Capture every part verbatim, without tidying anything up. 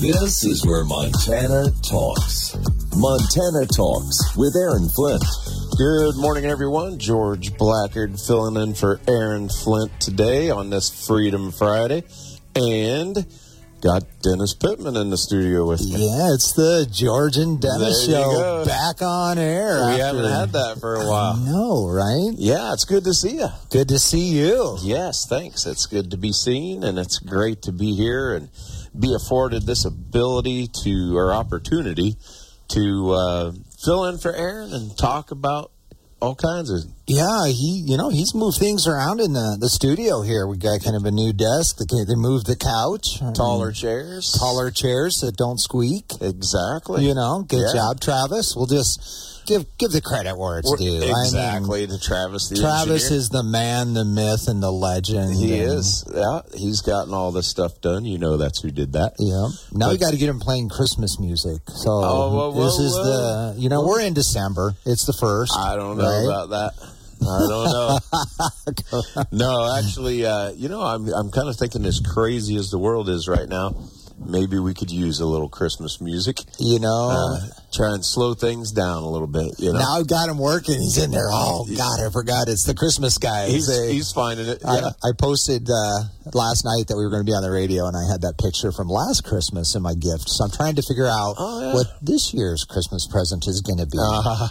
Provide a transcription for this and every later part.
This is where Montana talks. Montana Talks with Aaron Flint. Good morning, everyone. George Blackard filling in for Aaron Flint today on this Freedom Friday. And got Dennis Pittman in the studio with me. Yeah, it's the George and Dennis There you show go. back on air. We after- haven't had that for a while. I know, right? Yeah, it's good to see you. Good to see you. Yes, thanks. It's good to be seen, and it's great to be here and be afforded this ability to, or opportunity, to uh, fill in for Aaron and talk about all kinds of... Yeah, he, you know, he's moved things around in the, the studio here. We got kind of a new desk. They, they moved the couch. Taller chairs. Taller chairs that don't squeak. Exactly. You know, good Yeah. job, Travis. We'll just give give the credit where it's due. Exactly, I mean, to Travis the Travis engineer. is the man, the myth, and the legend. He and, is. Yeah, he's gotten all this stuff done. You know that's who did that. Yeah. Now But- we got to get him playing Christmas music. So Oh, well, this well, is well. the, you know, we're in December. It's the first. I don't know right? about that. I don't know. No, actually, uh, you know, I'm I'm kind of thinking as crazy as the world is right now, maybe we could use a little Christmas music. You know, Uh, try and slow things down a little bit, you know. now I've got him working. He's in there. Oh, God, I forgot. It's the Christmas guy. he's, They- he's finding it. I, Yeah. I posted uh, last night that we were going to be on the radio, and I had that picture from last Christmas in my gift. So I'm trying to figure out Oh, yeah. what this year's Christmas present is going to be.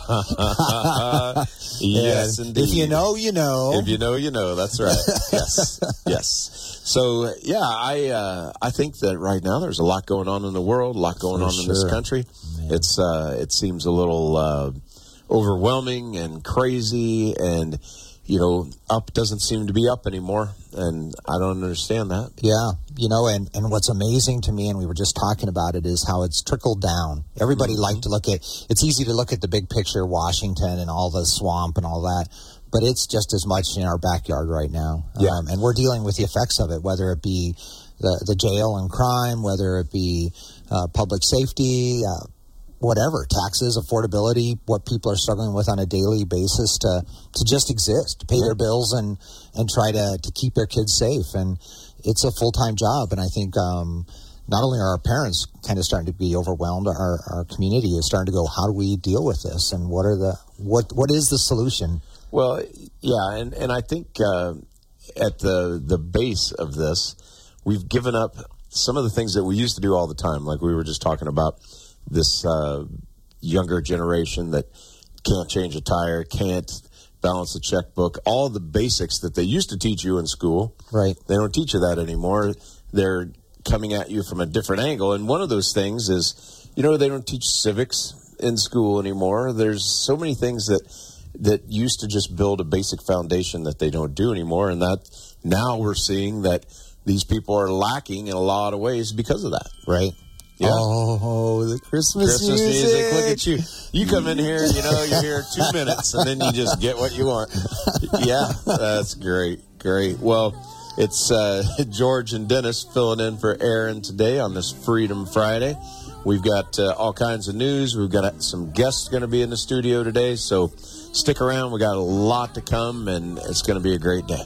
Uh, yes, And indeed. if you know, you know. If you know, you know. That's right. Yes, yes. So yeah, I uh, I think that right now there's a lot going on in the world, a lot going For on in this sure. country. It's uh, it seems a little uh, overwhelming and crazy, and you know, up doesn't seem to be up anymore, and I don't understand that. Yeah, you know, and, and what's amazing to me, and we were just talking about it, is how it's trickled down. Everybody Mm-hmm. liked to look at, it's easy to look at the big picture, Washington and all the swamp and all that, but it's just as much in our backyard right now. Yeah. Um, and we're dealing with the effects of it, whether it be the, the jail and crime, whether it be uh, public safety, uh, whatever, taxes, affordability, what people are struggling with on a daily basis to, to just exist, to pay their bills and, and try to, to keep their kids safe. And it's a full-time job. And I think um, not only are our parents kind of starting to be overwhelmed, our, our community is starting to go, how do we deal with this? And what are the what what is the solution? Well, yeah, and, and I think uh, at the the base of this, we've given up some of the things that we used to do all the time, like we were just talking about. This uh, younger generation that can't change a tire, can't balance a checkbook, all the basics that they used to teach you in school. Right. They don't teach you that anymore. They're coming at you from a different angle. And one of those things is, you know, they don't teach civics in school anymore. There's so many things that that used to just build a basic foundation that they don't do anymore. And that now we're seeing that these people are lacking in a lot of ways because of that. Right. Yeah. Oh, the Christmas, Christmas music. music. Look at you. You come in here, you know, you're here two minutes, and then you just get what you want. Yeah, that's great. Great. Well, it's uh, George and Dennis filling in for Aaron today on this Freedom Friday. We've got uh, all kinds of news. We've got some guests going to be in the studio today, so stick around. We got a lot to come, and it's going to be a great day.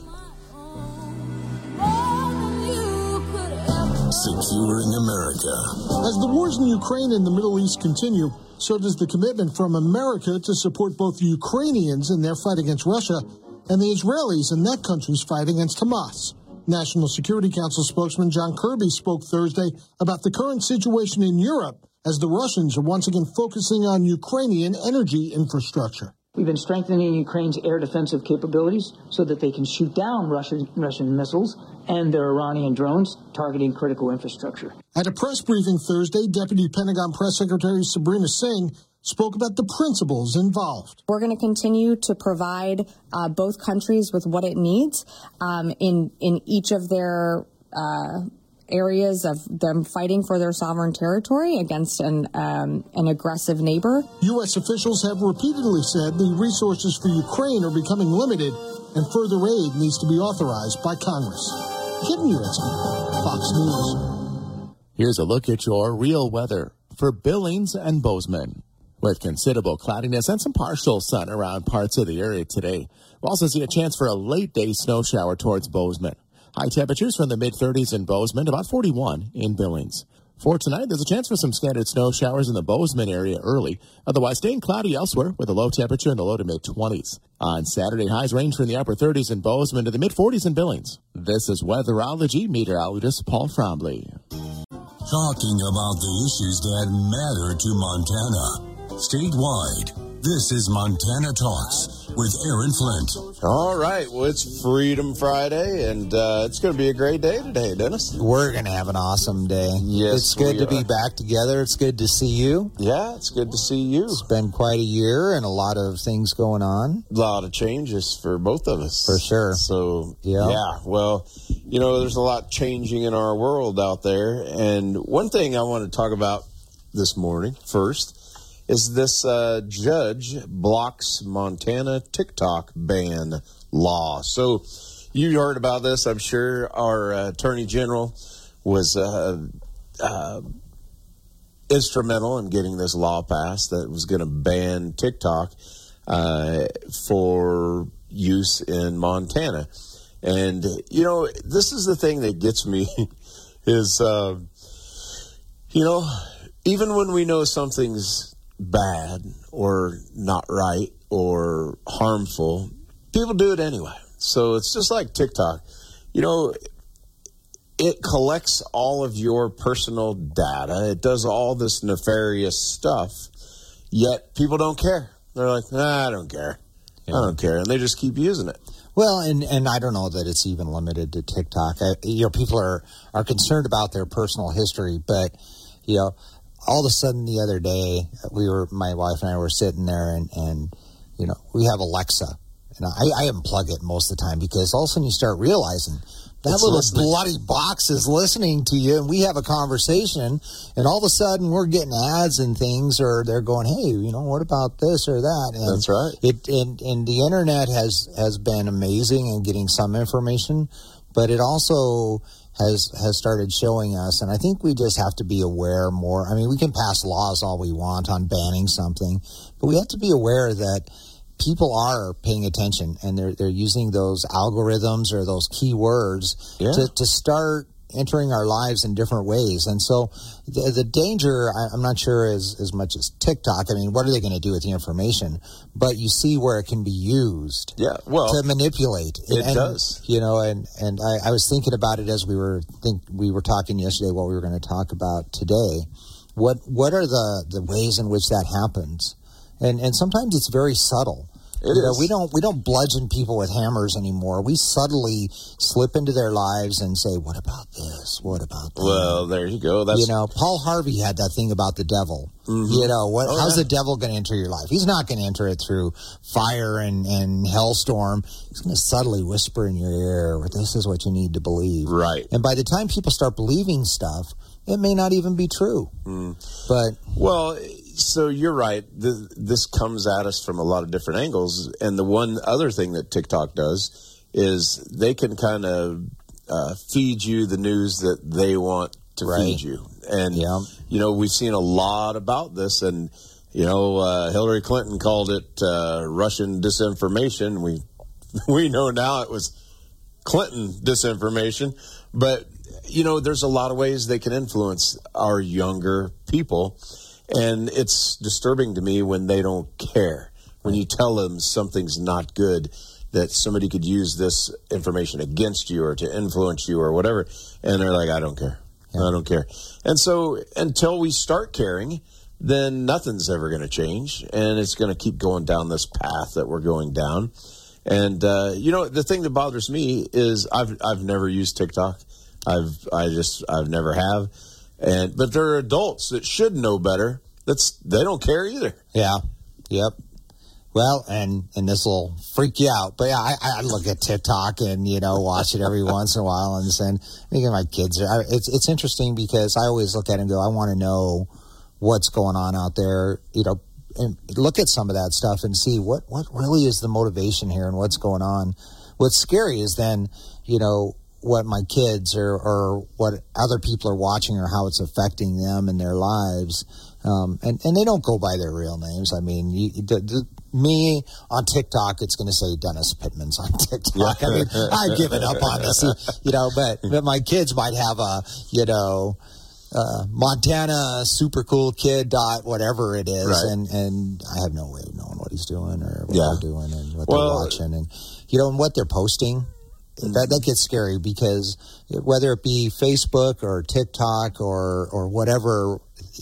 Securing America. As the wars in Ukraine and the Middle East continue, so does the commitment from America to support both the Ukrainians in their fight against Russia and the Israelis in that country's fight against Hamas. National Security Council spokesman John Kirby spoke Thursday about the current situation in Europe as the Russians are once again focusing on Ukrainian energy infrastructure. We've been strengthening Ukraine's air defensive capabilities so that they can shoot down Russian, Russian missiles and their Iranian drones targeting critical infrastructure. At a press briefing Thursday, Deputy Pentagon Press Secretary Sabrina Singh spoke about the principles involved. We're going to continue to provide uh, both countries with what it needs um, in in each of their uh, areas of them fighting for their sovereign territory against an um, an aggressive neighbor. U S officials have repeatedly said the resources for Ukraine are becoming limited and further aid needs to be authorized by Congress. Kip Uritzky, Fox News. Here's a look at your real weather for Billings and Bozeman. With considerable cloudiness and some partial sun around parts of the area today. We'll also see a chance for a late-day snow shower towards Bozeman. High temperatures from the mid-thirties in Bozeman, about forty-one in Billings. For tonight, there's a chance for some scattered snow showers in the Bozeman area early. Otherwise, staying cloudy elsewhere with a low temperature in the low to mid-twenties. On Saturday, highs range from the upper thirties in Bozeman to the mid-forties in Billings. This is Weatherology meteorologist Paul Frombley. Talking about the issues that matter to Montana. Statewide, this is Montana Talks with Aaron Flint. All right. Well, it's Freedom Friday, and uh, it's going to be a great day today, Dennis. We're going to have an awesome day. Yes, It's good we to are. be back together. It's good to see you. Yeah, it's good to see you. It's been quite a year and a lot of things going on. A lot of changes for both of us. For sure. So, Yeah. yeah. Well, you know, there's a lot changing in our world out there. And one thing I want to talk about this morning first is this uh, judge blocks Montana TikTok ban law. So you heard about this, I'm sure. Our uh, Attorney General was uh, uh, instrumental in getting this law passed that was going to ban TikTok uh, for use in Montana. And, you know, this is the thing that gets me is, uh, you know, even when we know something's bad or not right or harmful, people do it anyway. So it's just like TikTok. You know, it collects all of your personal data. It does all this nefarious stuff, yet people don't care. They're like, nah, I don't care. I don't care. And they just keep using it. Well, and, and I don't know that it's even limited to TikTok. I, you know, people are, are concerned about their personal history, but, you know, all of a sudden the other day, we were, my wife and I were sitting there and, and you know, we have Alexa. And I, I unplug it most of the time because all of a sudden you start realizing that It's little listening. bloody box is listening to you, and we have a conversation, and all of a sudden we're getting ads and things, or they're going, hey, you know, what about this or that? And That's right. It and, and the internet has, has been amazing in getting some information, but it also has has started showing us, and I think we just have to be aware more. I mean, we can pass laws all we want on banning something, but we have to be aware that people are paying attention, and they're they're using those algorithms or those keywords Yeah. to, to start entering our lives in different ways. And so the, the danger, I, I'm not sure as, as much as TikTok. I mean, what are they going to do with the information? But you see where it can be used Yeah, well, to manipulate. it and, does. You know, and, and I, I was thinking about it as we were think we were talking yesterday, what we were going to talk about today. What what are the, the ways in which that happens? And and sometimes it's very subtle. It you know, is. we don't we don't bludgeon people with hammers anymore. We subtly slip into their lives and say, "What about this? What about that?" well, there you go. That's you know, Paul Harvey had that thing about the devil. Mhm. You know, what? Oh, how's yeah. the devil going to enter your life? He's not going to enter it through fire and and hellstorm. He's going to subtly whisper in your ear, "This is what you need to believe." right. And by the time people start believing stuff, it may not even be true. Mm. But Well, so you're right. Th- This comes at us from a lot of different angles. And the one other thing that TikTok does is they can kind of uh, feed you the news that they want to Right. feed you. And, Yeah. you know, we've seen a lot about this. And, you know, uh, Hillary Clinton called it uh, Russian disinformation. We, we know now it was Clinton disinformation. But, you know, there's a lot of ways they can influence our younger people. And it's disturbing to me when they don't care. When you tell them something's not good, that somebody could use this information against you or to influence you or whatever, and they're like, I don't care. I don't care. And so until we start caring, then nothing's ever going to change, and it's going to keep going down this path that we're going down. And, uh, you know, the thing that bothers me is I've I've never used TikTok. I've I just I've never have. And but there are adults that should know better. That's they don't care either. yeah, yep. Well, and and this will freak you out, but yeah, I, I look at TikTok and you know watch it every once in a while, and send. I think my kids are. It's it's interesting because I always look at it and go, I want to know what's going on out there. You know, and look at some of that stuff and see what what really is the motivation here and what's going on. What's scary is then you know what my kids or or what other people are watching or how it's affecting them and their lives. Um, and, and they don't go by their real names. I mean, you, the, the, me on TikTok, it's going to say Dennis Pittman's on TikTok. I mean, I've given up on this, you know, but, but my kids might have a, you know, uh, Montana super cool kid dot whatever it is, Right. and and I have no way of knowing what he's doing or what Yeah. they're doing and what Well- they're watching, and you know, and what they're posting. That that gets scary because whether it be Facebook or TikTok or or whatever,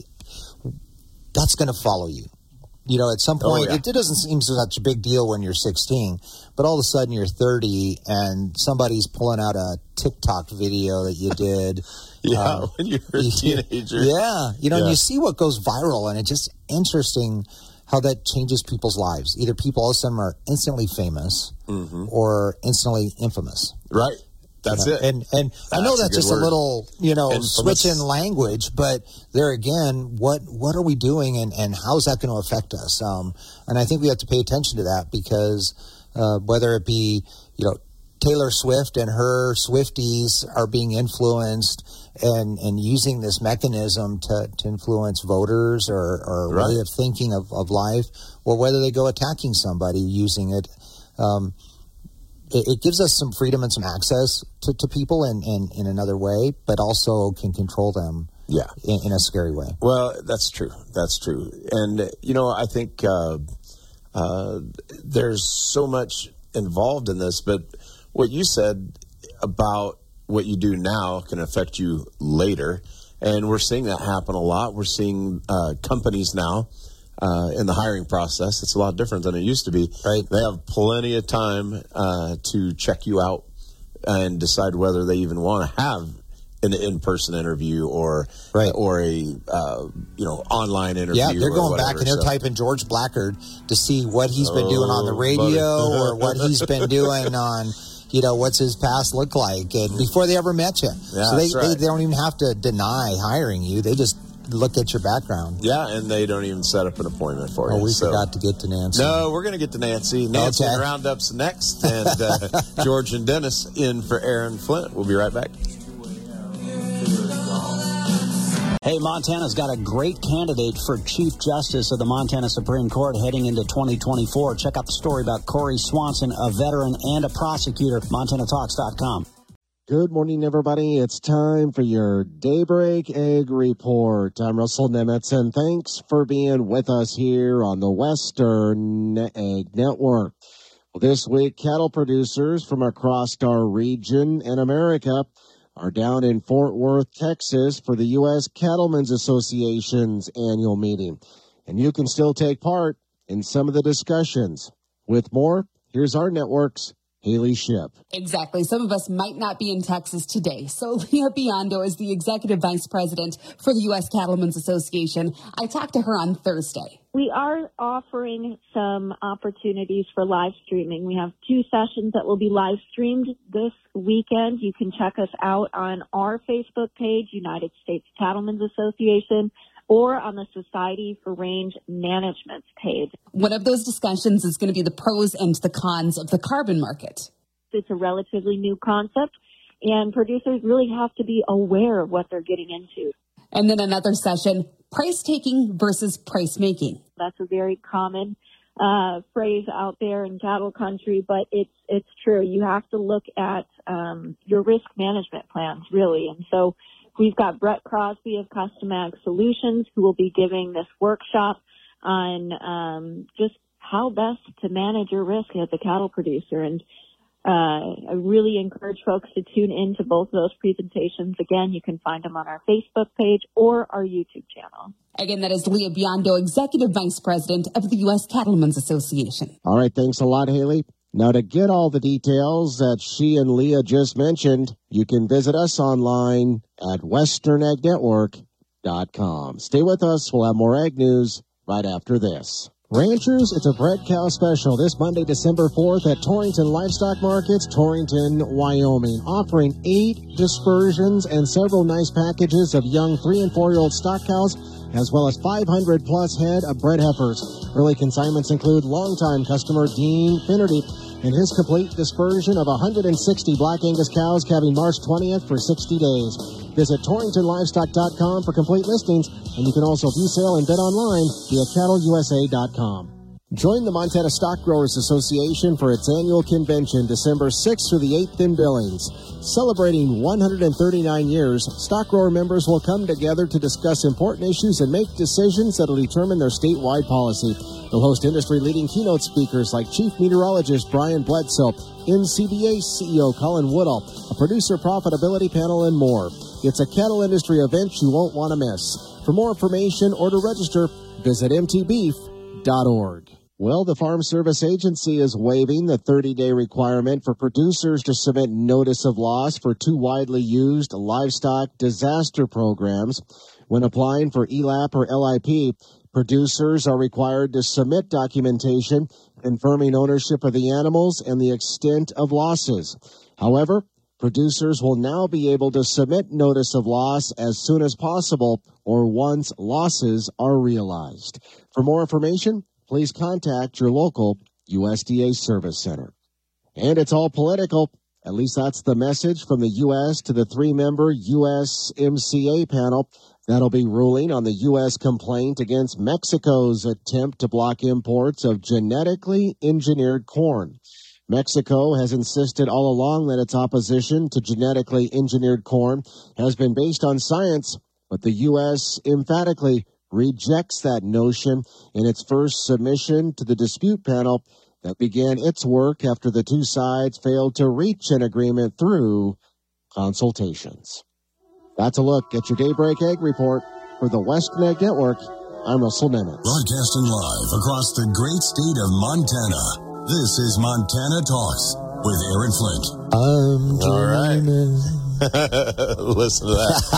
that's going to follow you. You know, at some Oh, point, yeah. it, it doesn't seem such a big deal when you're sixteen, but all of a sudden you're thirty and somebody's pulling out a TikTok video that you did. Yeah, uh, when you're a teenager. Yeah, you know, and Yeah. you see what goes viral, and it's just interesting how that changes people's lives. Either people all of a sudden are instantly famous Mm-hmm. or instantly infamous. Right. That's You know, it. And and I know That's a that's good just word. a little, you know, Infamous. switch in language, but there again, what what are we doing and, and how is that going to affect us? Um, and I think we have to pay attention to that because uh, whether it be, you know, Taylor Swift and her Swifties are being influenced and, and using this mechanism to, to influence voters or, or Right. way of thinking of, of life, or whether they go attacking somebody using it. Um, it, it gives us some freedom and some access to, to people in, in, in another way, but also can control them Yeah. in, in a scary way. Well, that's true. That's true. And, you know, I think uh, uh, there's so much involved in this, but what you said about what you do now can affect you later. And we're seeing that happen a lot. We're seeing uh, companies now uh, in the hiring process. It's a lot different than it used to be. Right. They have plenty of time uh, to check you out and decide whether they even want to have an in-person interview or Right. or a uh, you know online interview. Yeah, they're or going whatever, back and they're so. typing George Blackard to see what he's been doing on the Oh, radio buddy. or what he's been doing on, you know, what's his past look like, and before they ever met you. Yeah, so they, that's right. they, they don't even have to deny hiring you. They just look at your background. Yeah, and they don't even set up an appointment for Oh, you. we so. forgot to get to Nancy. No, we're going to get to Nancy. Nancy Okay. and Roundup's next, and uh, George and Dennis in for Aaron Flint. We'll be right back. Hey, Montana's got a great candidate for Chief Justice of the Montana Supreme Court heading into twenty twenty-four. Check out the story about Corey Swanson, a veteran and a prosecutor, montana talks dot com. Good morning, everybody. It's time for your Daybreak Egg Report. I'm Russell Nemitz, and thanks for being with us here on the Western Egg Network. Well, this week, cattle producers from across our region and America are down in Fort Worth, Texas for the U S Cattlemen's Association's annual meeting. And you can still take part in some of the discussions. With more, here's our network's Haley Ship. Exactly. Some of us might not be in Texas today. So Leah Biondo is the executive vice president for the U S Cattlemen's Association. I talked to her on Thursday. We are offering some opportunities for live streaming. We have two sessions that will be live streamed this weekend. You can check us out on our Facebook page, United States Cattlemen's Association, or on the Society for Range Management's page. One of those discussions is going to be the pros and the cons of the carbon market. It's a relatively new concept, and producers really have to be aware of what they're getting into. And then another session, price taking versus price making. That's a very common uh, phrase out there in cattle country, but it's it's true. You have to look at um, your risk management plans, really. And so we've got Brett Crosby of Custom Ag Solutions, who will be giving this workshop on um, just how best to manage your risk as a cattle producer. And uh, I really encourage folks to tune into both of those presentations. Again, you can find them on our Facebook page or our YouTube channel. Again, that is Leah Biondo, executive vice president of the U S Cattlemen's Association. All right, thanks a lot, Haley. Now, to get all the details that she and Leah just mentioned, you can visit us online at western ag network dot com. Stay with us. We'll have more ag news right after this. Ranchers, it's a bred cow special this Monday, December fourth at Torrington Livestock Markets, Torrington, Wyoming, offering eight dispersions and several nice packages of young three and four-year-old stock cows, as well as five hundred plus head of bred heifers. Early consignments include longtime customer Dean Finnerty and his complete dispersion of one hundred sixty Black Angus cows calving March twentieth for sixty days. Visit Torrington Livestock dot com for complete listings, and you can also view, sale, and bid online via cattle U S A dot com. Join the Montana Stock Growers Association for its annual convention December sixth through the eighth in Billings. Celebrating one hundred thirty-nine years, stock grower members will come together to discuss important issues and make decisions that will determine their statewide policy. They'll host industry-leading keynote speakers like Chief Meteorologist Brian Bledsoe, N C B A C E O Colin Woodall, a producer profitability panel, and more. It's a cattle industry event you won't want to miss. For more information or to register, visit m t beef dot org. Well, the Farm Service Agency is waiving the thirty-day requirement for producers to submit notice of loss for two widely used livestock disaster programs. When applying for E L A P or L I P, producers are required to submit documentation confirming ownership of the animals and the extent of losses. However, producers will now be able to submit notice of loss as soon as possible or once losses are realized. For more information, please contact your local U S D A Service Center. And it's all political. At least that's the message from the U S to the three-member U S M C A panel that'll be ruling on the U S complaint against Mexico's attempt to block imports of genetically engineered corn. Mexico has insisted all along that its opposition to genetically engineered corn has been based on science, but the U S emphatically rejects that notion in its first submission to the dispute panel that began its work after the two sides failed to reach an agreement through consultations. That's a look at your Daybreak Ag Report. For the Western Ag Network, I'm Russell Nemitz. Broadcasting live across the great state of Montana, this is Montana Talks with Aaron Flint. I'm dreaming. All right. Listen to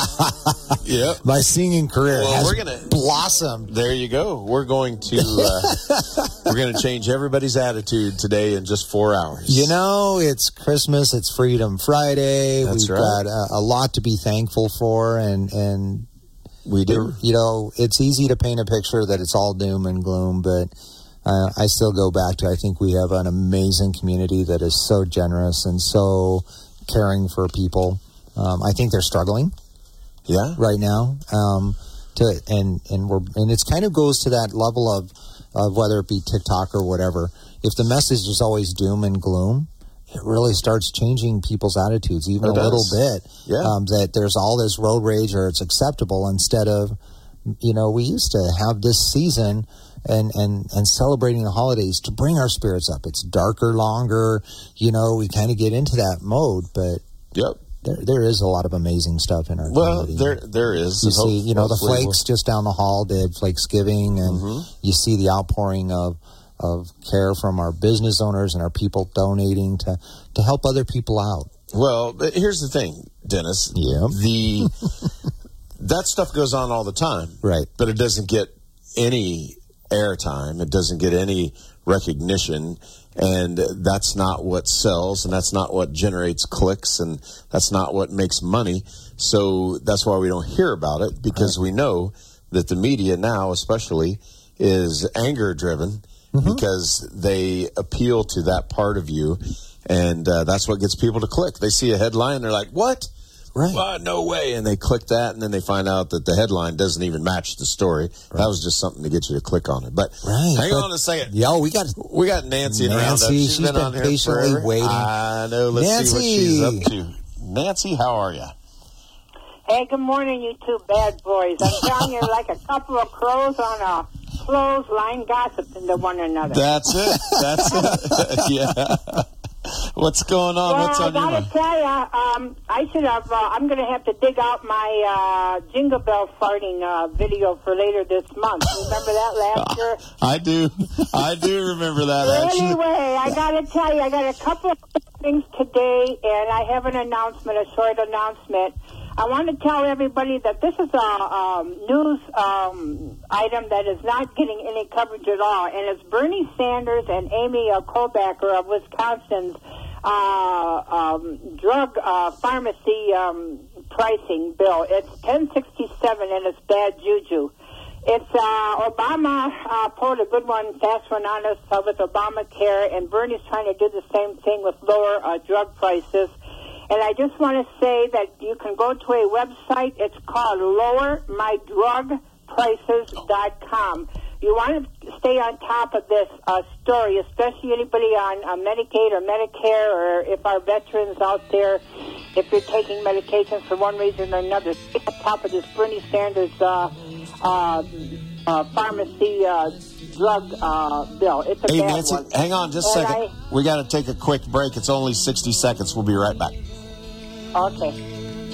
that. Yep. My singing career well, has we're gonna, blossomed. There you go. We're going to uh, we're going to change everybody's attitude today in just four hours. You know, it's Christmas. It's Freedom Friday. That's We've right. got a, a lot to be thankful for, and and we do. You know, it's easy to paint a picture that it's all doom and gloom, but uh, I still go back to I think we have an amazing community that is so generous and so caring for people. Um, I think they're struggling, yeah, right now. Um, to and and we're and it's kind of goes to that level of of whether it be TikTok or whatever. If the message is always doom and gloom, it really starts changing people's attitudes even it a little does. bit. Yeah, um, that there's all this road rage or it's acceptable instead of, you know, we used to have this season and, and, and celebrating the holidays to bring our spirits up. It's darker, longer, you know, we kind of get into that mode, but yep. There, there is a lot of amazing stuff in our well, community. Well, there, there is. You see, you know, the Flakes we'll... just down the hall did Flakesgiving, and mm-hmm. you see the outpouring of of care from our business owners and our people donating to, to help other people out. Well, but here's the thing, Dennis. Yeah. The that stuff goes on all the time, right? But it doesn't get any airtime. It doesn't get any recognition. And that's not what sells, and that's not what generates clicks, and that's not what makes money. So that's why we don't hear about it, because right. we know that the media now especially is anger-driven mm-hmm. because they appeal to that part of you, and uh, that's what gets people to click. They see a headline, they're like, what? Right. Oh, no way. And they click that, and then they find out that the headline doesn't even match the story. Right. That was just something to get you to click on it. But right. hang but, on a second. Yo, we got we got Nancy in Nancy, Roundup. She's, she's been, been on here patiently forever. waiting. I know. Let's Nancy. see what she's up to. Nancy, how are you? Hey, good morning, you two bad boys. I'm telling you, like a couple of crows on a clothesline gossiping to one another. That's it. That's it. Yeah. What's going on? Well, What's on I your gotta mind? tell you, um, I should have. Uh, I'm gonna have to dig out my uh, jingle bell farting uh, video for later this month. Remember that last year? I do. I do remember that. Actually. Anyway, I gotta tell you, I got a couple of things today, and I have an announcement, a short announcement. I want to tell everybody that this is a um, news um, item that is not getting any coverage at all, and it's Bernie Sanders and Amy uh, Klobuchar of Wisconsin's uh, um, drug uh, pharmacy um, pricing bill. It's ten sixty-seven, and it's bad juju. It's uh, Obama uh, pulled a good one, fast one on us uh, with Obamacare, and Bernie's trying to do the same thing with lower uh, drug prices. And I just want to say that you can go to a website. It's called lower my drug prices dot com. you want to stay on top of this uh, story, especially anybody on uh, Medicaid or Medicare, or if our veterans out there, if you're taking medications for one reason or another, stay on top of this Bernie Sanders uh, uh, uh, pharmacy uh, drug uh, bill. It's a hey, bad Nancy, one. hang on just a And second. I, we got to take a quick break. It's only sixty seconds. We'll be right back. Okay.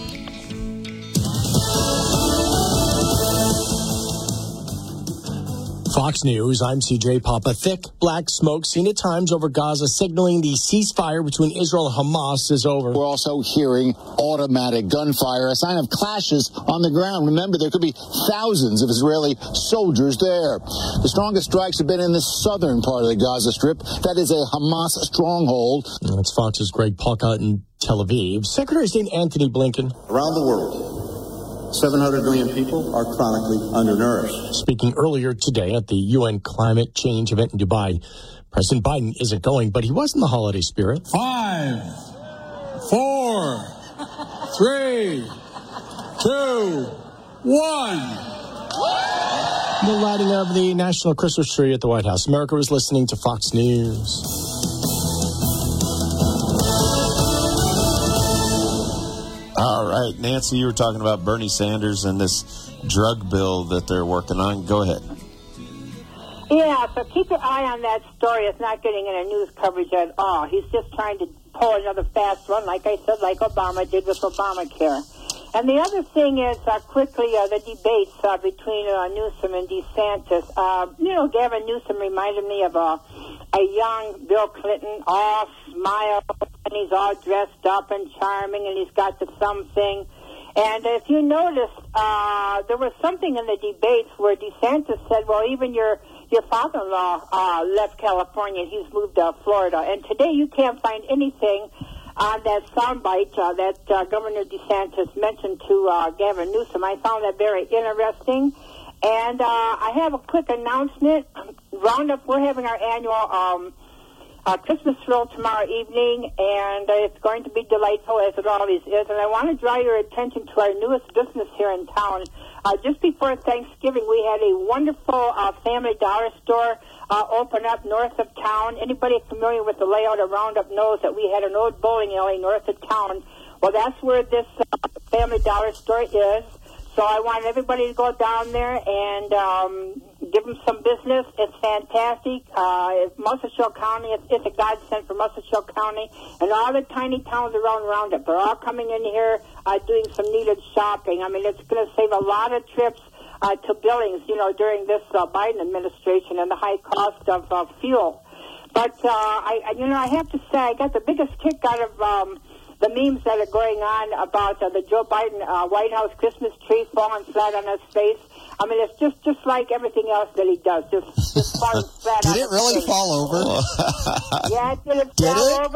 Fox News, I'm C J Papa. Thick black smoke seen at times over Gaza, signaling the ceasefire between Israel and Hamas is over. We're also hearing automatic gunfire, a sign of clashes on the ground. Remember, there could be thousands of Israeli soldiers there. The strongest strikes have been in the southern part of the Gaza Strip. That is a Hamas stronghold. That's Fox's Greg Palka in Tel Aviv. Secretary of State Anthony Blinken. Around the world, seven hundred million people are chronically undernourished. Speaking earlier today at the U N climate change event in Dubai, President Biden isn't going, but he was in the holiday spirit. Five, four, three, two, one. The lighting of the national Christmas tree at the White House. America was listening to Fox News. All right, Nancy, you were talking about Bernie Sanders and this drug bill that they're working on. Go ahead. Yeah, so keep your eye on that story. It's not getting any news coverage at all. He's just trying to pull another fast one, like I said, like Obama did with Obamacare. And the other thing is, uh, quickly, uh, the debates uh, between uh, Newsom and DeSantis. Uh, you know, Gavin Newsom reminded me of a, a young Bill Clinton, all smile, and he's all dressed up and charming, and he's got the thumb thing. And if you notice, uh, there was something in the debates where DeSantis said, well, even your your father-in-law uh, left California, and he's moved to Florida. And today you can't find anything on that soundbite uh, that uh, Governor DeSantis mentioned to uh, Gavin Newsom. I found that very interesting. And uh, I have a quick announcement. Roundup, we're having our annual um, uh, Christmas stroll tomorrow evening, and uh, it's going to be delightful, as it always is. And I want to draw your attention to our newest business here in town. Uh, just before Thanksgiving, we had a wonderful uh, Family Dollar store uh, open up north of town. Anybody familiar with the layout of Roundup knows that we had an old bowling alley north of town. Well, that's where this uh, Family Dollar store is. So I want everybody to go down there and um, give them some business. It's fantastic. Uh, it's Muscle Shoal County. It's, it's a godsend for Muscle Shoal County. And all the tiny towns around Roundup, they're all coming in here uh, doing some needed shopping. I mean, it's going to save a lot of trips uh, to Billings, you know, during this uh, Biden administration and the high cost of uh, fuel. But, uh, I, I, you know, I have to say I got the biggest kick out of um, the memes that are going on about uh, the Joe Biden uh, White House Christmas tree falling flat on his face. I mean, it's just, just like everything else that he does, just, just falling flat on his face. Did it really fall over? Yeah, it did. It did fell it? over.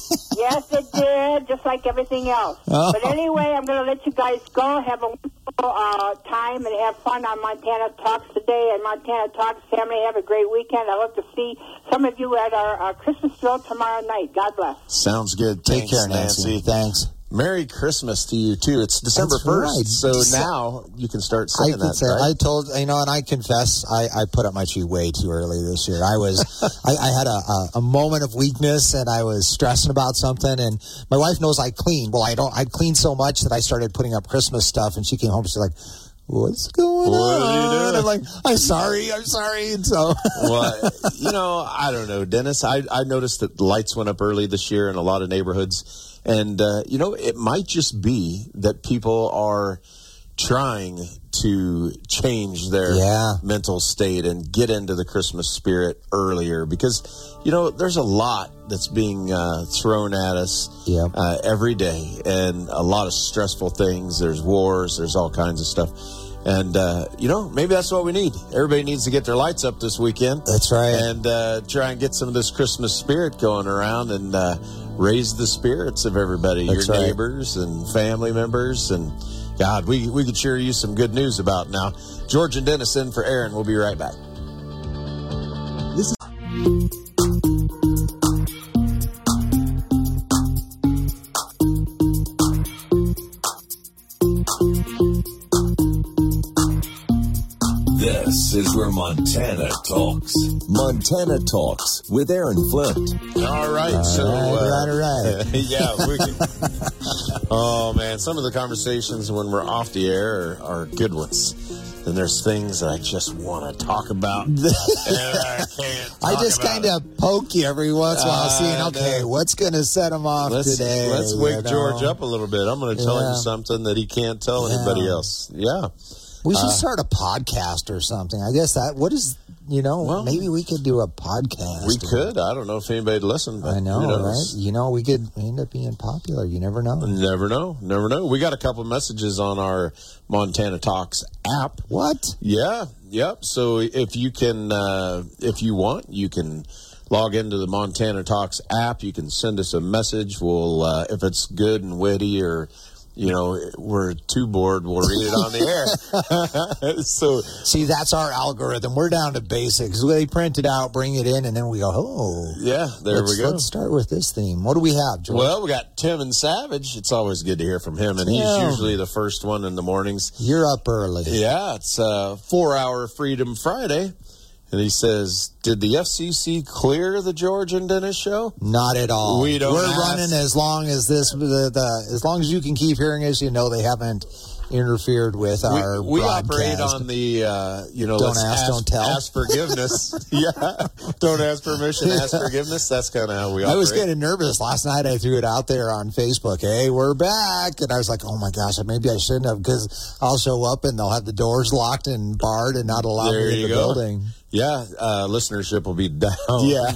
Yes, it did, just like everything else. Oh. But anyway, I'm going to let you guys go. Have a wonderful uh, time and have fun on Montana Talks today. And Montana Talks family, have a great weekend. I hope to see some of you at our uh, Christmas stroll tomorrow night. God bless. Sounds good. Take Thanks, care, Nancy. Thanks. Merry Christmas to you, too. It's December That's first, right. so Dece- now you can start I saying could that, say, right? I told, you know, and I confess, I, I put up my tree way too early this year. I was, I, I had a, a, a moment of weakness, and I was stressing about something, and my wife knows I clean. Well, I don't, I clean so much that I started putting up Christmas stuff, and she came home, she's like, what's going What on? are you doing? I'm like, I'm sorry, I'm sorry. And so, well, you know, I don't know, Dennis. I, I noticed that the lights went up early this year in a lot of neighborhoods. And, uh, you know, it might just be that people are trying to change their yeah. mental state and get into the Christmas spirit earlier because, you know, there's a lot that's being uh, thrown at us yeah. uh, every day and a lot of stressful things. There's wars. There's all kinds of stuff. And, uh, you know, maybe that's what we need. Everybody needs to get their lights up this weekend. That's right. And uh, try and get some of this Christmas spirit going around and uh, raise the spirits of everybody, That's your right. neighbors and family members. And, God, we, we could sure use some good news about now. George and Dennis in for Aaron. We'll be right back. This is... This is where Montana talks. Montana Talks with Aaron Flint. All right, all so right, uh, right, right. yeah. We can, oh man, some of the conversations when we're off the air are, are good ones. Then there's things that I just want to talk about, and I can't. I talk just about kind of poke you every once in a while, Uh, seeing okay, no. what's going to set him off Let's, today. let's you wake know? George up a little bit. I'm going to tell Yeah. him something that he can't tell Yeah. anybody else. Yeah. We should Uh, start a podcast or something. I guess that, what is, you know, Well, maybe we could do a podcast. We could. I don't know if anybody'd listen. But I know, who knows? right? You know, we could end up being popular. You never know. Never know. Never know. We got a couple messages on our Montana Talks app. What? Yeah. Yep. So if you can, uh, if you want, you can log into the Montana Talks app. You can send us a message. We'll, uh, if it's good and witty or, you know, we're too bored, we'll read it on the air. So, see, that's our algorithm. We're down to basics. They print it out, bring it in, and then we go, oh. Yeah, there let's, we go. Let's start with this theme. What do we have, George? Well, we got Tim and Savage. It's always good to hear from him, and Tim. he's usually the first one in the mornings. You're up early. Yeah, it's uh, four-hour Freedom Friday. And he says, did the F C C clear the George and Dennis show? Not at all. We don't We're ask. running as long as this, the, the as long as you can keep hearing us. You know they haven't interfered with our We, we broadcast. operate on the, uh, you know, Don't let's ask, don't tell. Ask forgiveness. Yeah. Don't ask permission, ask forgiveness. That's kind of how we operate. I was getting nervous last night. I threw it out there on Facebook. Hey, we're back. And I was like, oh my gosh, maybe I shouldn't have, because I'll show up and they'll have the doors locked and barred and not allow There me in you the go. building. Yeah, uh, listenership will be down. Yeah.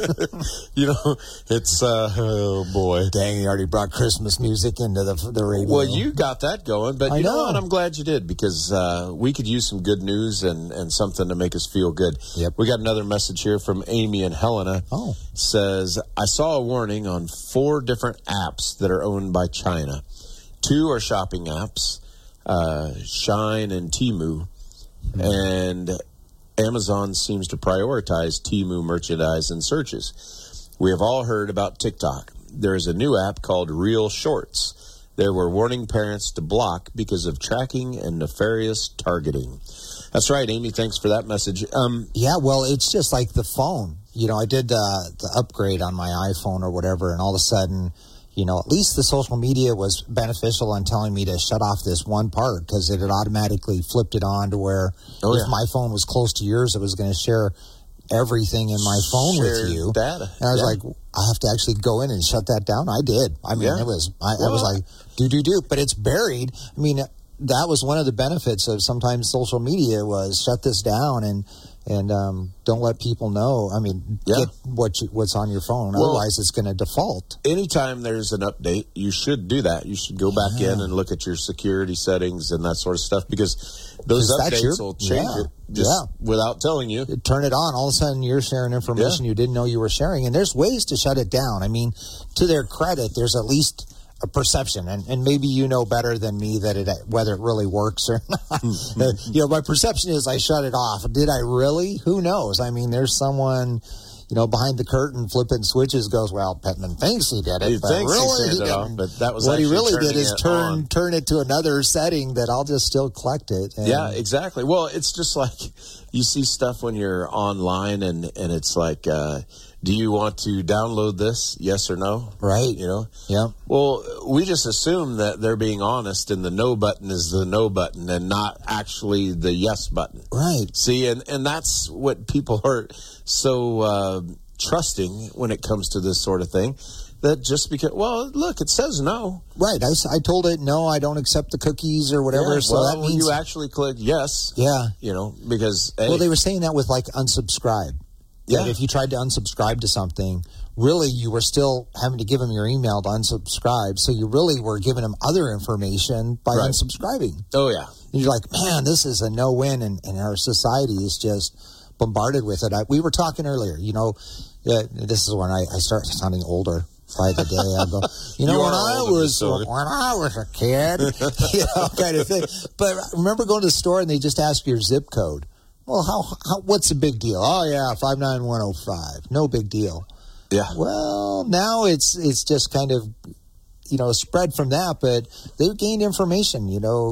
You know, it's, uh, oh boy. Dang, you already brought Christmas music into the, the radio. Well, you got that going, but I you know. know. what? I'm glad you did, because uh, we could use some good news and, and something to make us feel good. Yep. We got another message here from Amy and Helena. Oh. Says, I saw a warning on four different apps that are owned by China. Two are shopping apps, uh, Shine and Temu, mm-hmm. and Amazon seems to prioritize Temu merchandise and searches. We have all heard about TikTok. There is a new app called Real Shorts. They were warning parents to block because of tracking and nefarious targeting. That's right, Amy. Thanks for that message. Um, yeah, well, it's just like the phone. You know, I did uh, the upgrade on my iPhone or whatever, and all of a sudden, you know, at least the social media was beneficial in telling me to shut off this one part, because it had automatically flipped it on to where Oh, if yeah. my phone was close to yours, it was going to share everything in my phone Share with you. data. And I was Yeah. like, I have to actually go in and shut that down. I did. I mean, Yeah. it was, I, I Well- was like, do, do, do. But it's buried. I mean, that was one of the benefits of sometimes social media was shut this down and, and um, don't let people know. I mean, Yeah. get what you, what's on your phone. Well- Otherwise, it's going to default. Anytime there's an update, you should do that. You should go back Yeah. in and look at your security settings and that sort of stuff, because those Because that's updates your- will change yeah. it just Yeah. without telling you. Turn it on. All of a sudden, you're sharing information you didn't know you were sharing. And there's ways to shut it down. I mean, to their credit, there's at least a perception, and, and maybe you know better than me that it whether it really works or not. You know, my perception is I shut it off. Did I really? Who knows? I mean, there's someone, you know, behind the curtain flipping switches goes, well, Petman thinks he did it, He but thinks he really turned it off, didn't. but that was what he actually really did turning is it turn on. turn it to another setting that I'll just still collect it. And Yeah, exactly. Well, it's just like you see stuff when you're online, and, and it's like, uh, do you want to download this? Yes or no? Right. You know? Yeah. Well, we just assume that they're being honest, and the no button is the no button and not actually the yes button. Right. See, and, and that's what people are so uh, trusting when it comes to this sort of thing. That just because, well, look, it says no. Right. I, s- I told it, no, I don't accept the cookies or whatever. Yeah, so well, that means you actually click yes. Yeah. You know, because hey, Well, they were saying that with like unsubscribe. That Yeah. if you tried to unsubscribe to something, really you were still having to give them your email to unsubscribe. So you really were giving them other information by Right. unsubscribing. oh yeah, And you're like, man, this is a no-win, and, and our society is just bombarded with it. I, we were talking earlier, you know, uh, this is when I, I start sounding older by the day. I go, you know, You when are I old, was so- when I was a kid, you know, kind of thing. But I remember going to the store and they just ask your zip code. Well, how, how what's the big deal? Oh yeah, five nine one oh five. No big deal. yeah. Well, now it's it's just kind of, you know, spread from that, but they've gained information, you know,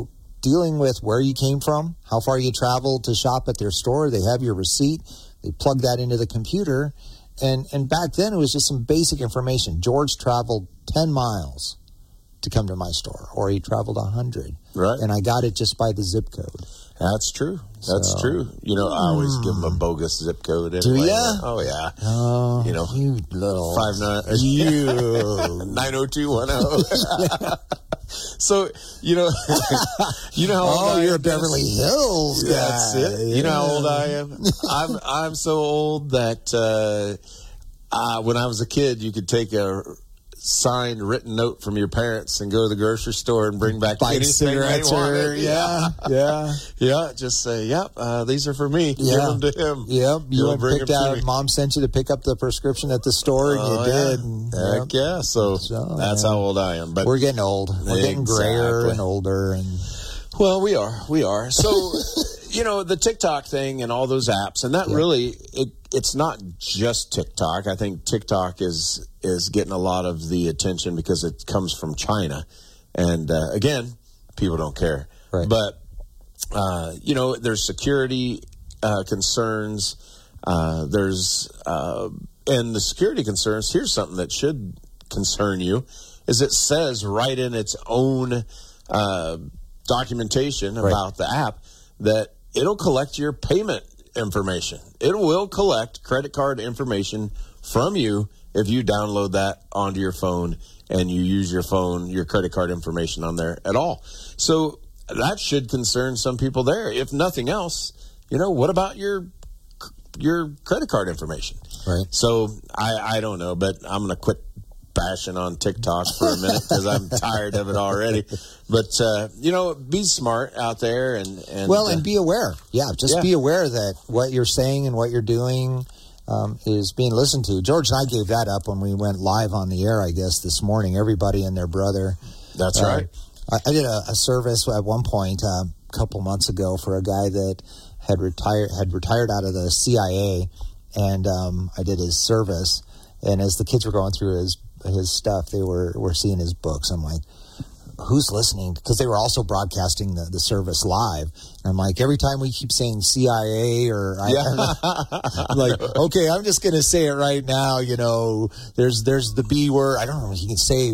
dealing with where you came from, how far you traveled to shop at their store. They have your receipt. They plug that into the computer. And and back then, it was just some basic information. George traveled ten miles to come to my store, or he traveled one hundred. Right. And I got it just by the zip code. That's true. That's So- true. You know, I always give them a bogus zip code. Do Anyway. ya? Oh, yeah. Oh, You know, you little... Five nine You. nine oh two one oh. So, you know, you know how old Oh, I you're am, a Beverly Dennis? Hills guy. That's it. You know how old I am? I'm I'm so old that uh, uh, when I was a kid, you could take a signed written note from your parents and go to the grocery store and bring back Buy anything cigarettes they or- wanted. yeah, yeah. Yeah, just say, yep, uh, these are for me. Yeah. Give them to him. Yep, you He'll went bring picked them to out. me. Mom sent you to pick up the prescription at the store, and Oh, you yeah. did. And, Heck yep. yeah. So, So, that's yeah. how old I am. But We're getting old. We're getting grayer Exactly. and older, and Well, we are. We are. So, you know, the TikTok thing and all those apps, and that Yeah. really, it it's not just TikTok. I think TikTok is is getting a lot of the attention because it comes from China. And, uh, again, people don't care. Right. But, uh, you know, there's security uh, concerns. Uh, there's, uh, and the security concerns, here's something that should concern you, is it says right in its own uh, documentation Right. about the app that it'll collect your payment information. It will collect credit card information from you if you download that onto your phone and you use your phone, your credit card information on there at all. So that should concern some people there. If nothing else, you know, what about your your credit card information? right. So I, I don't know, but I'm going to quit bashing on TikTok for a minute because I'm tired of it already. But, uh, you know, be smart out there. and, and Well, uh, and be aware. Yeah, just Yeah. be aware that what you're saying and what you're doing um, is being listened to. George and I gave that up when we went live on the air, I guess, this morning. Everybody and their brother. That's Uh, right. I, I did a, a service at one point uh, a couple months ago for a guy that had retired had retired out of the C I A, and um, I did his service. And as the kids were going through his his stuff, they were were seeing his books. I'm like, who's listening? Because they were also broadcasting the, the service live. And I'm like, every time we keep saying C I A or I, I'm like, okay, I'm just going to say it right now. You know, there's there's the B word. I don't know if you can say.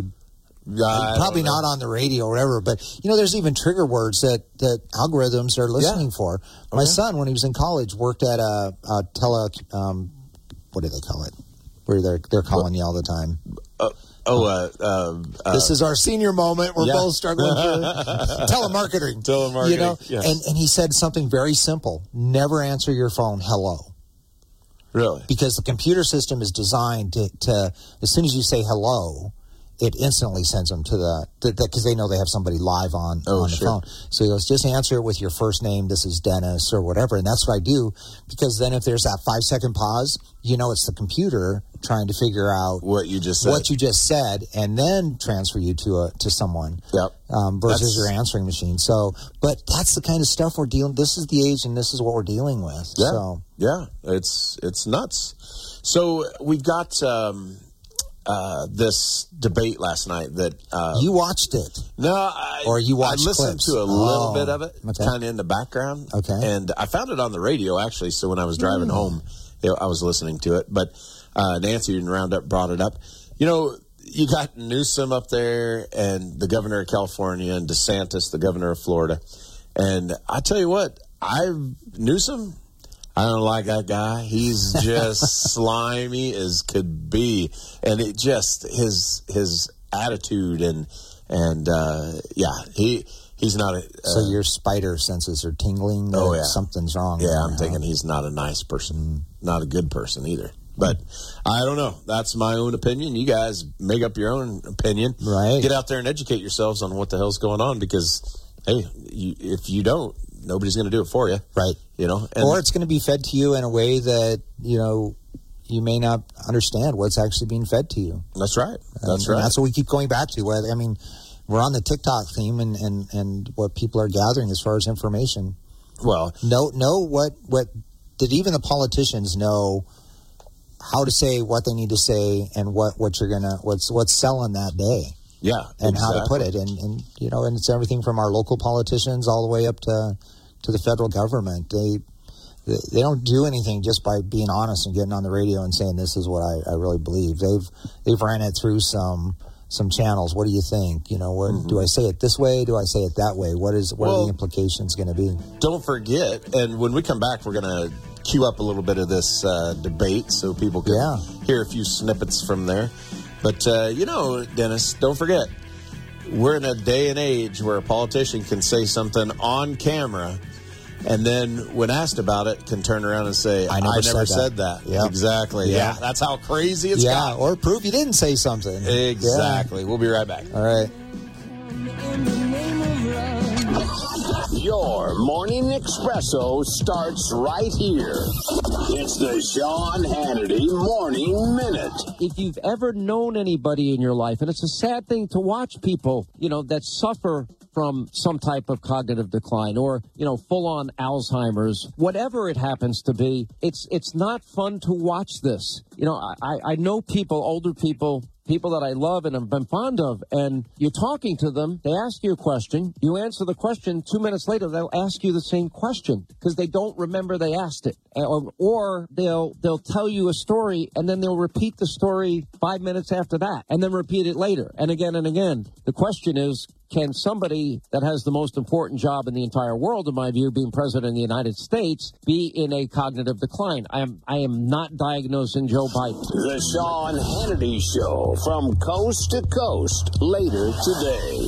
I Probably don't know. not on the radio or whatever, but you know, there's even trigger words that, that algorithms are listening for. My Okay. son, when he was in college, worked at a, a tele, um, what do they call it? Where they're they're calling you all the time. Uh, oh, uh, uh, uh, This is our senior moment. We're yeah. both struggling for telemarketing. Telemarketing, You know, yes. and and he said something very simple: never answer your phone hello, really? because the computer system is designed to, to as soon as you say hello, it instantly sends them to the because they know they have somebody live on, Oh, on the sure. phone. So he goes, just answer it with your first name. This is Dennis or whatever, and that's what I do, because then if there's that five second pause, you know it's the computer trying to figure out What you just said. what you just said, and then transfer you to a to someone. Yep. Um, versus That's- your answering machine. So, but that's the kind of stuff we're dealing. This is the age, and this is what we're dealing with. Yeah. So, Yeah, it's it's nuts. So we've got um, uh, this debate last night that uh, you watched it. no, I, Or you watched I listened clips. to a little Oh, bit of it, okay. kind of in the background. Okay. and I found it on the radio actually. So when I was driving Mm. home, it, I was listening to it. But uh, Nancy in Roundup brought it up. You know, you got Newsom up there, and the governor of California, and DeSantis, the governor of Florida. And I tell you what, I Newsom. I don't like that guy. He's just slimy as could be, and it just his his attitude and and uh, yeah, he he's not a. Uh, So your spider senses are tingling. That Oh, yeah. something's wrong. yeah, there, I'm huh? thinking he's not a nice person, not a good person either. But I don't know. That's my own opinion. You guys make up your own opinion. Right. Get out there and educate yourselves on what the hell's going on, because hey, you, if you don't, nobody's going to do it for you. Right. You know, and Or it's going to be fed to you in a way that you know you may not understand what's actually being fed to you. that's right. That's And- right. And that's what we keep going back to. Whether- I mean, we're on the TikTok theme, and, and, and what people are gathering as far as information. well, Know know what what did even the politicians know how to say what they need to say and what, what you're gonna what's what's selling that day. Yeah, and exactly. how to put it. And, and, you know, and it's everything from our local politicians all the way up to to the federal government. They they, they don't do anything just by being honest and getting on the radio and saying this is what I, I really believe. They've they've ran it through some some channels. What do you think? You know, what, mm-hmm. do I say it this way? Do I say it that way? What is what well, are the implications going to be? Don't forget, and when we come back, we're going to cue up a little bit of this uh, debate so people can yeah. hear a few snippets from there. But, uh, you know, Dennis, don't forget, we're in a day and age where a politician can say something on camera and then when asked about it can turn around and say, I never, I never said, said that. that. Yep. Exactly. Yeah. yeah. That's how crazy it's yeah, got. Or prove you didn't say something. Exactly. Yeah. We'll be right back. All right. Your morning espresso starts right here. It's the Sean Hannity Morning Minute. If you've ever known anybody in your life, and it's a sad thing to watch people, you know, that suffer from some type of cognitive decline or, you know, full-on Alzheimer's, whatever it happens to be, it's it's not fun to watch this. You know, I, I know people, older people, people that I love and have been fond of, and you're talking to them, they ask you a question, you answer the question, two minutes later they'll ask you the same question because they don't remember they asked it. Or, or they'll they'll tell you a story and then they'll repeat the story five minutes after that and then repeat it later and again and again. The question is, can somebody that has the most important job in the entire world, in my view, being president of the United States, be in a cognitive decline? I am I am not diagnosing Joe Biden. The Sean Hannity Show from coast to coast later today.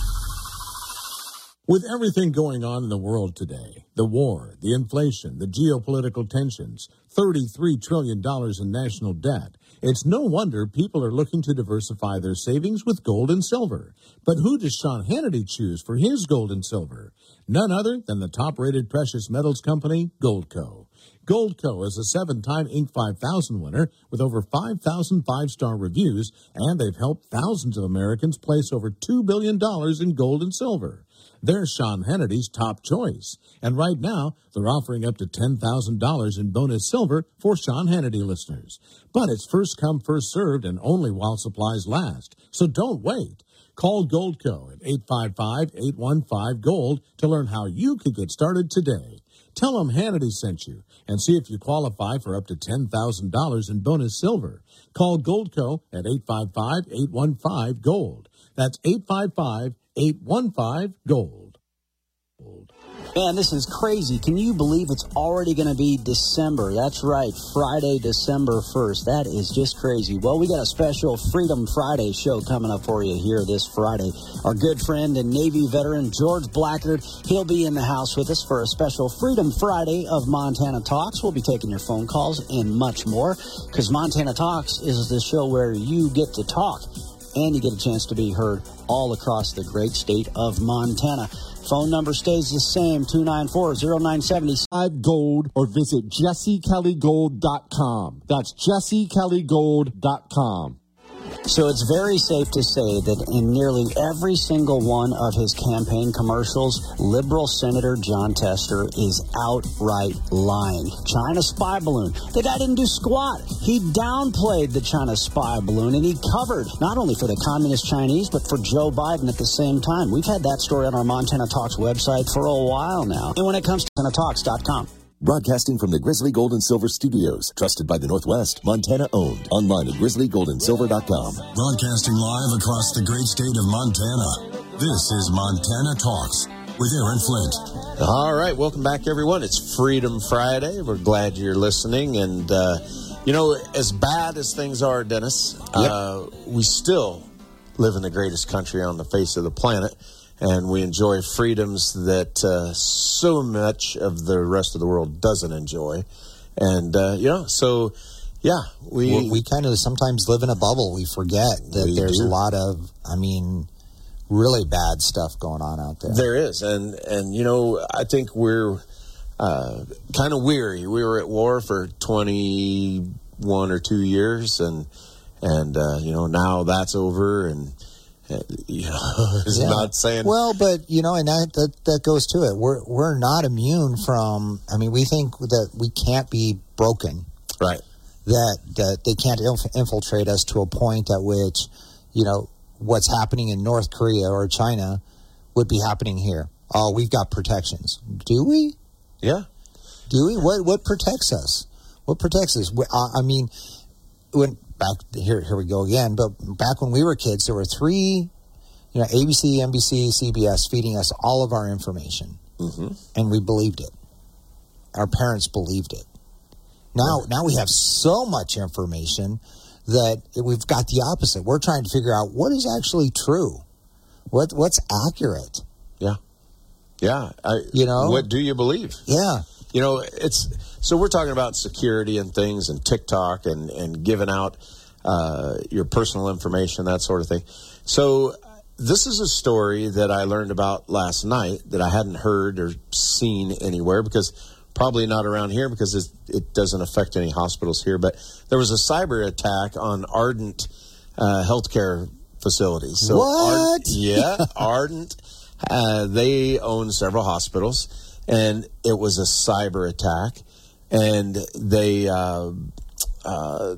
With everything going on in the world today, the war, the inflation, the geopolitical tensions, thirty-three trillion dollars in national debt, it's no wonder people are looking to diversify their savings with gold and silver. But who does Sean Hannity choose for his gold and silver? None other than the top-rated precious metals company, Goldco. Goldco is a seven-time Inc five thousand winner with over five thousand five-star reviews, and they've helped thousands of Americans place over two billion dollars in gold and silver. They're Sean Hannity's top choice. And right now, they're offering up to ten thousand dollars in bonus silver for Sean Hannity listeners. But it's first come, first served, and only while supplies last. So don't wait. Call Goldco at eight five five, eight one five, GOLD to learn how you could get started today. Tell them Hannity sent you and see if you qualify for up to ten thousand dollars in bonus silver. Call Goldco at eight five five, eight one five, GOLD. That's eight five five, eight one five, GOLD. Man, this is crazy. Can you believe it's already going to be December? That's right, Friday, December first. That is just crazy. Well, we got a special Freedom Friday show coming up for you here this Friday. Our good friend and Navy veteran, George Blackard, he'll be in the house with us for a special Freedom Friday of Montana Talks. We'll be taking your phone calls and much more, because Montana Talks is the show where you get to talk and you get a chance to be heard all across the great state of Montana. Phone number stays the same, two nine four, zero nine seven five, GOLD, or visit Jesse Kelly Gold dot com. That's Jesse Kelly Gold dot com. So it's very safe to say that in nearly every single one of his campaign commercials, liberal Senator Jon Tester is outright lying. China spy balloon. The guy didn't do squat. He downplayed the China spy balloon, and he covered not only for the communist Chinese, but for Joe Biden at the same time. We've had that story on our Montana Talks website for a while now. And when it comes to Montana Talks dot com. Broadcasting from the Grizzly Gold and Silver Studios, trusted by the Northwest, Montana owned. Online at grizzly gold and silver dot com. Broadcasting live across the great state of Montana. This is Montana Talks with Aaron Flint. All right, welcome back, everyone. It's Freedom Friday. We're glad you're listening. And, uh, you know, as bad as things are, Dennis, yep. uh, we still live in the greatest country on the face of the planet. And we enjoy freedoms that uh, so much of the rest of the world doesn't enjoy. And, uh, you know, so, yeah. We we, we kind of sometimes live in a bubble. We forget that we there's do. a lot of, I mean, really bad stuff going on out there. There is. And, and you know, I think we're uh, kind of weary. We were at war for twenty-one or two years. And, and uh, you know, now that's over. And, you know, it's yeah. not saying well, but you know, and that, that that goes to it. We're we're not immune from. I mean, we think that we can't be broken, right? That that they can't inf- infiltrate us to a point at which, you know, what's happening in North Korea or China would be happening here. Oh, we've got protections. Do we? Yeah. Do we? What what protects us? What protects us? I mean, when back here here we go again. But back when we were kids, there were three, you know, A B C, N B C, C B S feeding us all of our information, mm-hmm. and we believed it. Our parents believed it. Now, now we have so much information that we've got the opposite. We're trying to figure out what is actually true, what what's accurate. Yeah, yeah. I, you know, what do you believe? Yeah, you know, it's so we're talking about security and things, and TikTok, and and giving out uh, your personal information, that sort of thing. So this is a story that I learned about last night that I hadn't heard or seen anywhere, because. Probably not around here because it, it doesn't affect any hospitals here. But there was a cyber attack on Ardent uh, healthcare facilities. So what? Ardent, yeah, Ardent. Uh, they own several hospitals, and it was a cyber attack. And they uh, uh,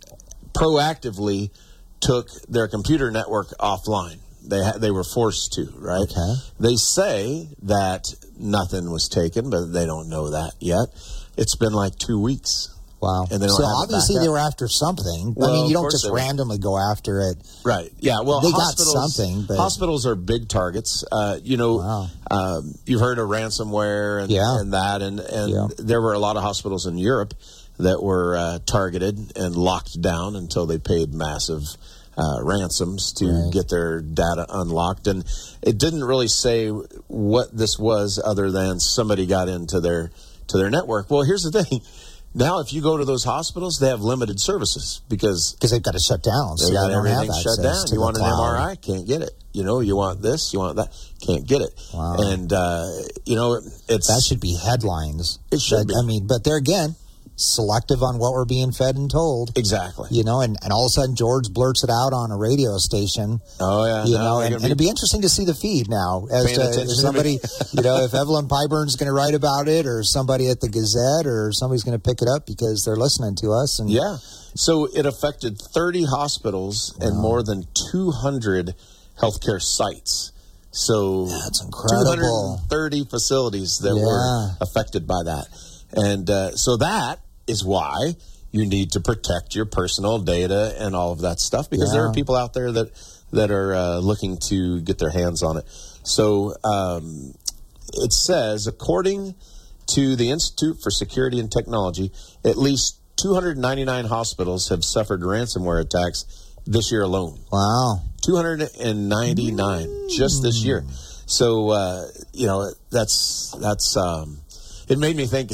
proactively took their computer network offline. They ha- they were forced to, right? Okay. They say that nothing was taken, but they don't know that yet. It's been like two weeks. Wow. And they don't so have obviously they were after something. Well, I mean, you of don't course just they were. randomly go after it. Right. Yeah. Well, they got hospitals, something. But... hospitals are big targets. Uh, you know, wow. um, you've heard of ransomware and, yeah. and that, and, and yeah. there were a lot of hospitals in Europe that were uh, targeted and locked down until they paid massive Uh, ransoms to right. get their data unlocked. And it didn't really say what this was other than somebody got into their to their network. Well, here's the thing. Now, if you go to those hospitals, they have limited services because because they've got to shut down. They so got they don't everything have shut down. to You want an cloud. M R I? Can't get it. You know, you want this, you want that, can't get it. Wow. And, uh, you know, it's... That should be headlines. It should but, be. I mean, but there again... selective on what we're being fed and told. Exactly. You know, and, and all of a sudden George blurts it out on a radio station. Oh, yeah. You no, know, and, and be... it'd be interesting to see the feed now as Paying to attention if to somebody, me. you know, if Evelyn Pyburn's going to write about it or somebody at the Gazette or somebody's going to pick it up because they're listening to us. And yeah. So it affected thirty hospitals wow. and more than two hundred healthcare sites. So that's incredible. two hundred thirty facilities that yeah. were affected by that. And uh, so that is why you need to protect your personal data and all of that stuff, because yeah. there are people out there that that are uh, looking to get their hands on it. So um, it says, according to the Institute for Security and Technology, at least two hundred ninety-nine hospitals have suffered ransomware attacks this year alone. Wow. two hundred ninety-nine mm. just this year. So, uh, you know, that's, that's um, it made me think...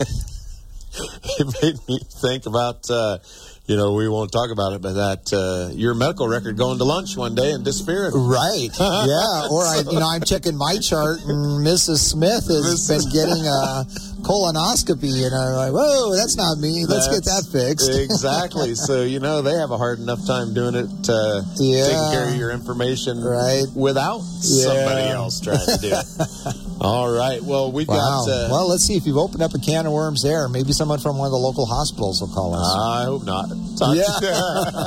It made me think about, uh, you know, we won't talk about it, but that uh, your medical record going to lunch one day and disappearing. Right. Yeah. Or, I, you know, I'm checking my chart and Missus Smith has Missus been getting a colonoscopy. And I'm like, whoa, that's not me. Let's that's, get that fixed. Exactly. So, you know, they have a hard enough time doing it, uh, yeah. taking care of your information right. without yeah. somebody else trying to do it. All right. Well, we've wow. got... Uh, well, let's see if you've opened up a can of worms there. Maybe someone from one of the local hospitals will call us. I hope not. Talk yeah.